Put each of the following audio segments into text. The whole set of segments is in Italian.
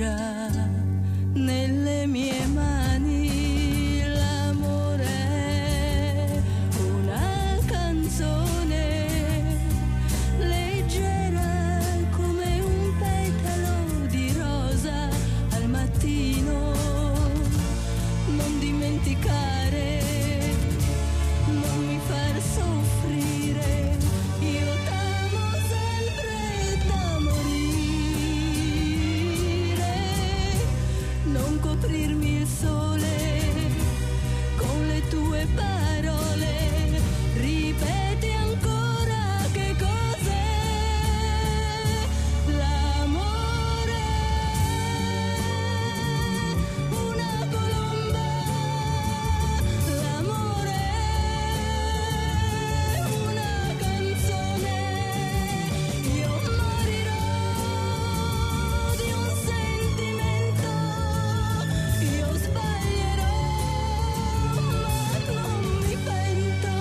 già nelle mie mani. L'amore è una canzone leggera come un petalo di rosa al mattino. Non dimenticare, non mi far soffrire, io t'amo sempre da morire. Non coprirmi il sole con le tue parole, ripeti ancora che cos'è l'amore. Una colomba, l'amore è una canzone. Io morirò di un sentimento, io sbaglierò ma non mi pento.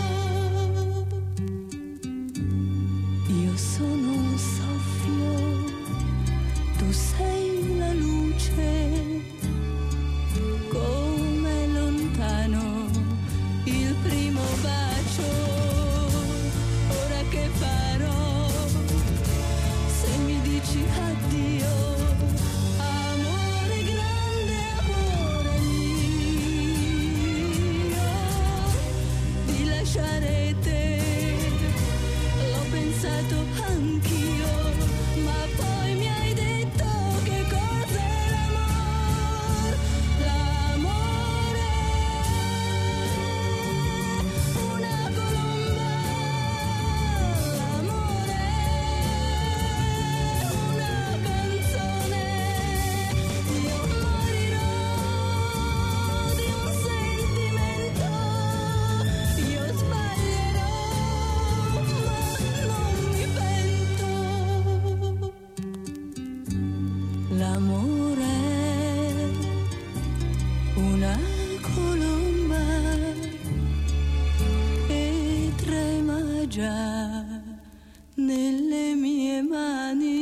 Io sono un soffio, tu sei la luce, come lontano il primo bacio. Ora che farò se mi dici addio, amore grande, amore mio, di lasciare te. L'ho pensato anch'io, ma poi mi hai detto che cos'è l'amore. L'amore è una colomba, l'amore è una canzone. Io morirò di un sentimento, io sbaglierò ma non mi pento. L'amore è una colomba e trema già nelle mie mani.